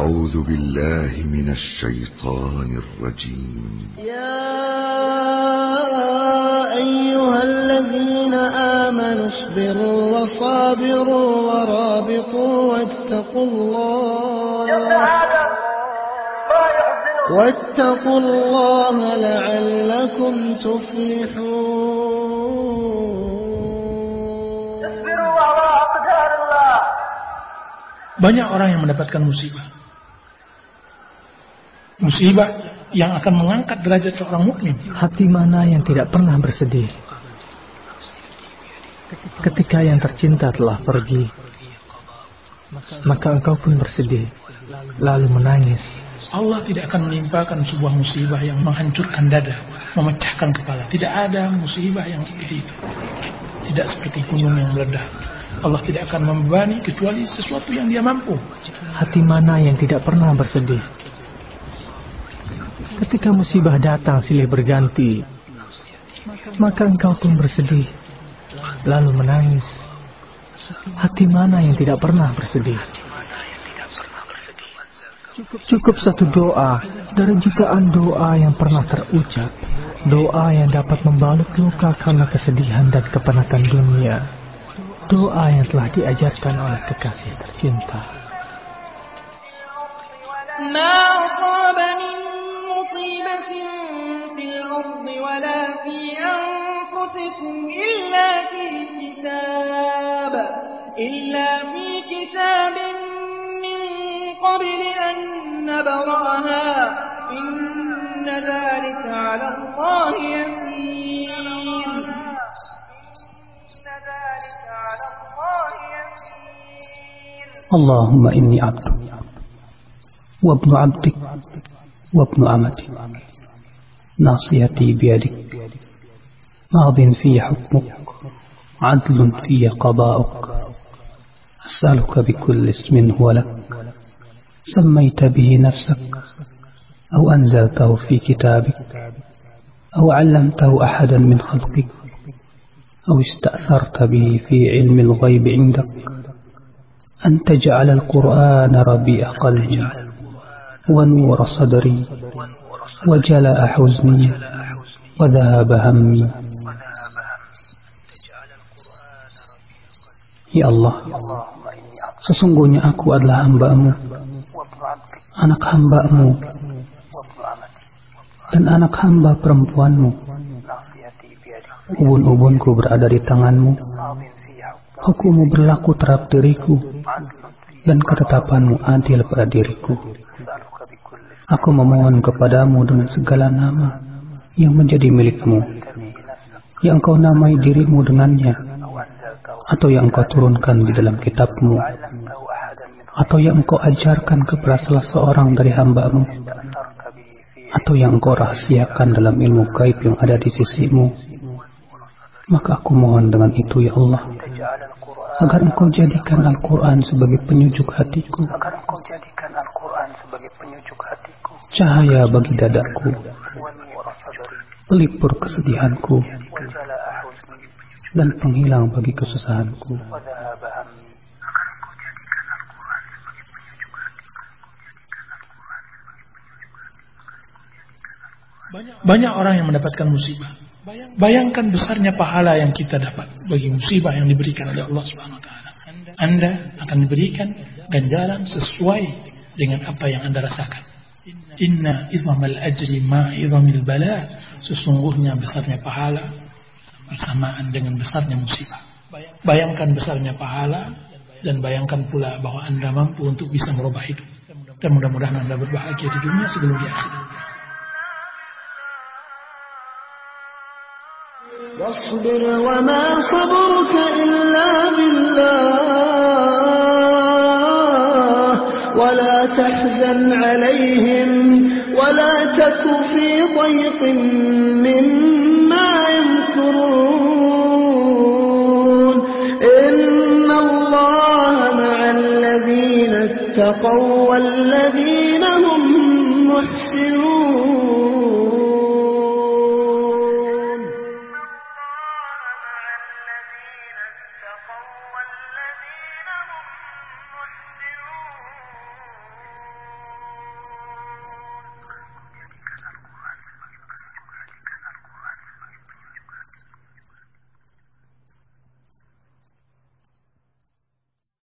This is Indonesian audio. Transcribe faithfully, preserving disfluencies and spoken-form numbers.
أعوذ بالله من الشيطان الرجيم. يا أيها الذين آمنوا اصبروا وصابروا ورابطوا واتقوا الله واتقوا الله لعلكم تفلحون. Banyak orang yang mendapatkan musibah. Musibah yang akan mengangkat derajat seorang mukmin. Hati mana yang tidak pernah bersedih ketika yang tercinta telah pergi, maka engkau pun bersedih lalu menangis. Allah tidak akan menimpakan sebuah musibah yang menghancurkan dada, memecahkan kepala. Tidak ada musibah yang seperti itu. Tidak seperti gunung yang meledak. Allah tidak akan membebani kecuali sesuatu yang Dia mampu. Hati mana yang tidak pernah bersedih ketika musibah datang silih berganti, maka engkau pun bersedih lalu menangis. Hati mana yang tidak pernah bersedih? Cukup satu doa dari jutaan doa yang pernah terucap, doa yang dapat membalut luka karena kesedihan dan kepenatan dunia, doa yang telah diajarkan oleh kekasih tercinta. ما أصاب من مصيبة في الأرض ولا في أنفسكم إلا في كتاب إلا في كتاب من قبل أن نبرأها إن ذلك على الله يسير. اللهم إني عبدك وابن عبدك وابن أمتك ناصيتي بيدك ماض في حكمك عدل في قضاؤك أسألك بكل اسم هو لك سميت به نفسك أو أنزلته في كتابك أو علمته أحدا من خلقك أو استأثرت به في علم الغيب عندك أن تجعل القرآن ربيع قلبي ونور صدري وجلاء حزني وذهاب همي. Ya Allah, sesungguhnya aku adalah hamba-Mu, anak hamba-Mu, dan anak hamba perempuan-Mu. Ubun-ubunku berada di tangan-Mu. Hukum-Mu berlaku terhadap diriku, dan ketetapan-Mu adil pada diriku. Aku memohon kepadamu dengan segala nama yang menjadi milik-Mu, yang Engkau namai dirimu dengannya, atau yang Engkau turunkan di dalam kitab-Mu, atau yang Engkau ajarkan kepada salah seorang dari hamba-Mu, atau yang Engkau rahasiakan dalam ilmu gaib yang ada di sisi-Mu. Maka aku mohon dengan itu, ya Allah, agar Engkau jadikan Al-Quran sebagai penyujuk hatiku, cahaya bagi dadaku, pelipur kesedihanku, dan penghilang bagi kesusahanku. Banyak orang yang mendapatkan musibah. Bayangkan besarnya pahala yang kita dapat bagi musibah yang diberikan oleh Allah Subhanahu wa taala. Anda akan diberikan ganjaran sesuai dengan apa yang Anda rasakan. Inna idhamal ajri ma idhamil bala. Sesungguhnya besarnya pahala bersamaan dengan besarnya musibah. Bayangkan besarnya pahala dan bayangkan pula bahwa Anda mampu untuk bisa merubah hidup. Dan mudah-mudahan Anda berbahagia di dunia sebelum di akhirat. واصبر وما صبرك إلا بالله ولا تحزن عليهم ولا تك في ضيق مما يمكرون إن الله مع الذين اتقوا والذين هم محسنون